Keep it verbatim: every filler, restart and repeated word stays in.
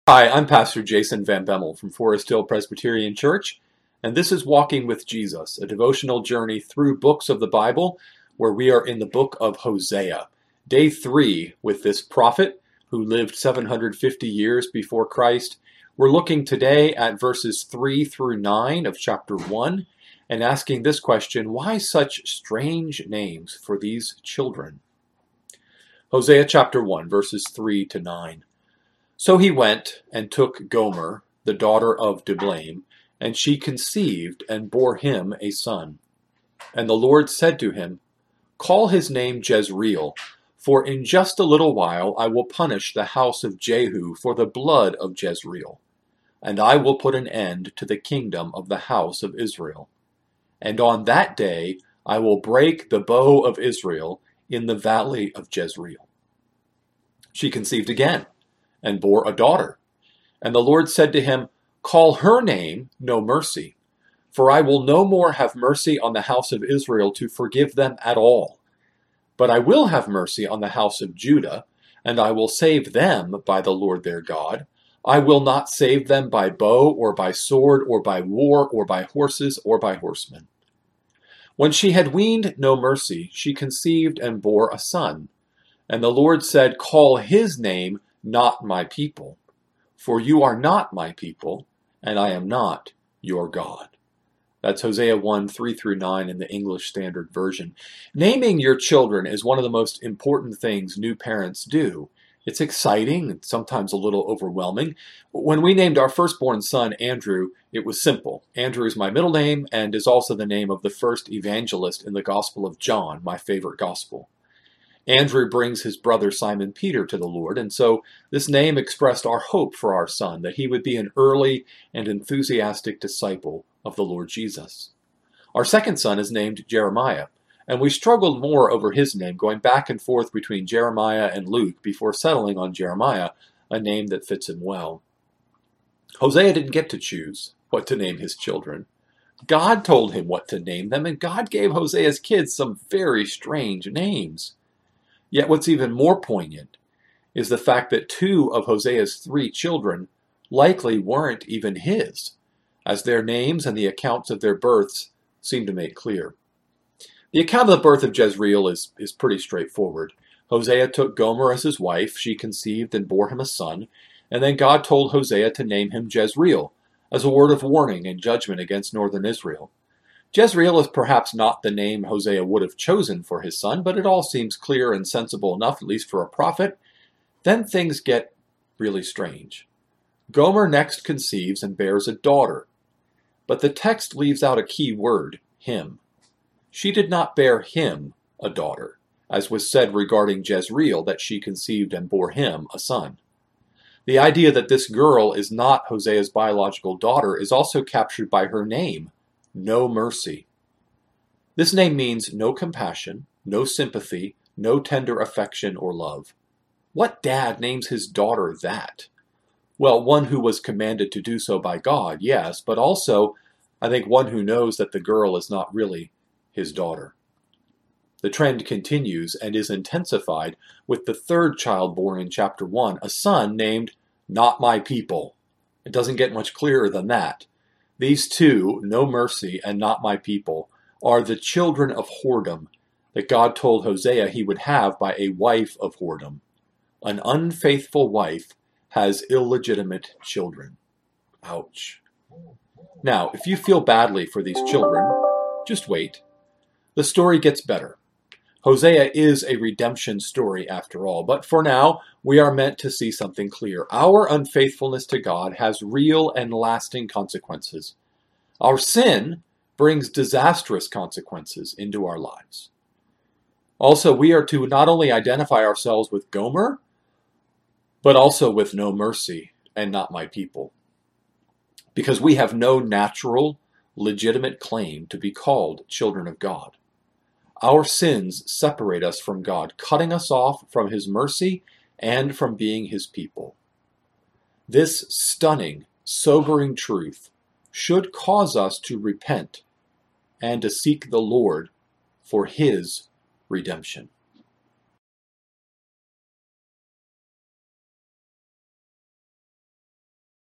Hi, I'm Pastor Jason Van Bemmel from Forest Hill Presbyterian Church, and this is Walking with Jesus, a devotional journey through books of the Bible, where we are in the book of Hosea, day three with this prophet who lived seven hundred fifty years before Christ. We're looking today at verses three through nine of chapter one and asking this question: why such strange names for these children? Hosea chapter one, verses three to nine. So he went and took Gomer, the daughter of Diblaim, and she conceived and bore him a son. And the Lord said to him, Call his name Jezreel, for in just a little while I will punish the house of Jehu for the blood of Jezreel, and I will put an end to the kingdom of the house of Israel. And on that day I will break the bow of Israel in the valley of Jezreel. She conceived again, and bore a daughter. And the Lord said to him, Call her name No Mercy, for I will no more have mercy on the house of Israel to forgive them at all. But I will have mercy on the house of Judah, and I will save them by the Lord their God. I will not save them by bow, or by sword, or by war, or by horses, or by horsemen. When she had weaned No Mercy, she conceived and bore a son. And the Lord said, Call his name Not My People, for you are not my people, and I am not your God. That's Hosea one, three through nine in the English Standard Version. Naming your children is one of the most important things new parents do. It's exciting and sometimes a little overwhelming. When we named our firstborn son Andrew, it was simple. Andrew is my middle name and is also the name of the first evangelist in the Gospel of John, my favorite gospel. Andrew brings his brother Simon Peter to the Lord, and so this name expressed our hope for our son, that he would be an early and enthusiastic disciple of the Lord Jesus. Our second son is named Jeremiah, and we struggled more over his name, going back and forth between Jeremiah and Luke before settling on Jeremiah, a name that fits him well. Hosea didn't get to choose what to name his children. God told him what to name them, and God gave Hosea's kids some very strange names. Yet what's even more poignant is the fact that two of Hosea's three children likely weren't even his, as their names and the accounts of their births seem to make clear. The account of the birth of Jezreel is, is pretty straightforward. Hosea took Gomer as his wife, she conceived and bore him a son, and then God told Hosea to name him Jezreel, as a word of warning and judgment against northern Israel. Jezreel is perhaps not the name Hosea would have chosen for his son, but it all seems clear and sensible enough, at least for a prophet. Then things get really strange. Gomer next conceives and bears a daughter, but the text leaves out a key word, him. She did not bear him a daughter, as was said regarding Jezreel, that she conceived and bore him a son. The idea that this girl is not Hosea's biological daughter is also captured by her name, No Mercy. This name means no compassion, no sympathy, no tender affection or love. What dad names his daughter that? Well, one who was commanded to do so by God, yes, but also, I think, one who knows that the girl is not really his daughter. The trend continues and is intensified with the third child born in chapter one, a son named Not My People. It doesn't get much clearer than that. These two, No Mercy and Not My People, are the children of whoredom that God told Hosea he would have by a wife of whoredom. An unfaithful wife has illegitimate children. Ouch. Now, if you feel badly for these children, just wait. The story gets better. Hosea is a redemption story after all, but for now, we are meant to see something clear. Our unfaithfulness to God has real and lasting consequences. Our sin brings disastrous consequences into our lives. Also, we are to not only identify ourselves with Gomer, but also with No Mercy and Not My People, because we have no natural, legitimate claim to be called children of God. Our sins separate us from God, cutting us off from His mercy and from being His people. This stunning, sobering truth should cause us to repent and to seek the Lord for His redemption.